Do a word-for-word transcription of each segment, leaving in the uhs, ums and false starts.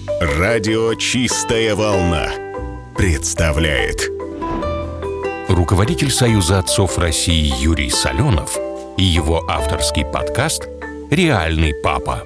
Радио «Чистая волна» представляет. Руководитель Союза отцов России Юрий Соленов и его авторский подкаст «Реальный папа».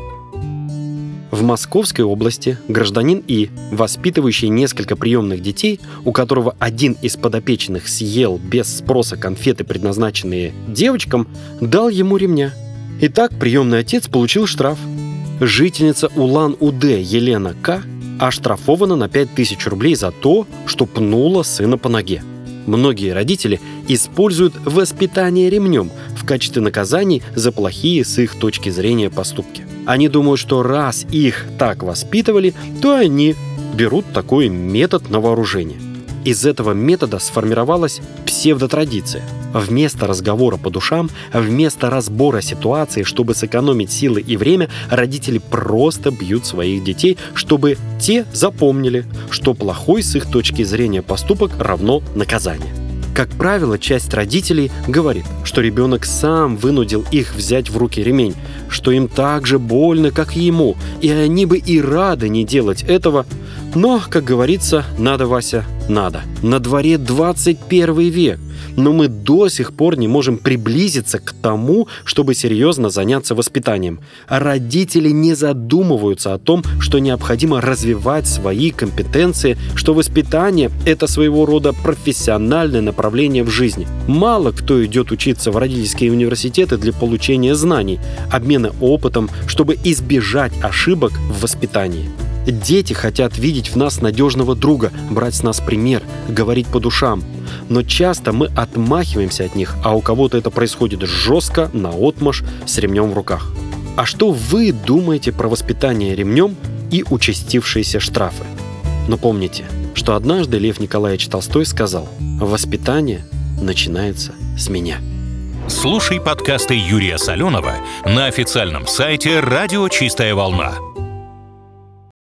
В Московской области гражданин И, воспитывающий несколько приемных детей, у которого один из подопечных съел без спроса конфеты, предназначенные девочкам, дал ему ремня. Итак, приемный отец получил штраф. Жительница Улан-Удэ Елена К. оштрафована на пять тысяч рублей за то, что пнула сына по ноге. Многие родители используют воспитание ремнем в качестве наказаний за плохие с их точки зрения поступки. Они думают, что раз их так воспитывали, то они берут такой метод на вооружение. Из этого метода сформировалась псевдотрадиция. Вместо разговора по душам, вместо разбора ситуации, чтобы сэкономить силы и время, родители просто бьют своих детей, чтобы те запомнили, что плохой с их точки зрения поступок равно наказание. Как правило, часть родителей говорит, что ребенок сам вынудил их взять в руки ремень, что им так же больно, как и ему, и они бы и рады не делать этого. Но, как говорится, надо, Вася, надо. На дворе двадцать первый век, но мы до сих пор не можем приблизиться к тому, чтобы серьезно заняться воспитанием. А родители не задумываются о том, что необходимо развивать свои компетенции, что воспитание – это своего рода профессиональное направление в жизни. Мало кто идет учиться в родительские университеты для получения знаний, обмена опытом, чтобы избежать ошибок в воспитании. Дети хотят видеть в нас надежного друга, брать с нас пример, говорить по душам. Но часто мы отмахиваемся от них, а у кого-то это происходит жестко, наотмашь, с ремнем в руках. А что вы думаете про воспитание ремнем и участившиеся штрафы? Но помните, что однажды Лев Николаевич Толстой сказал: «Воспитание начинается с меня». Слушай подкасты Юрия Соленова на официальном сайте «Радио Чистая волна».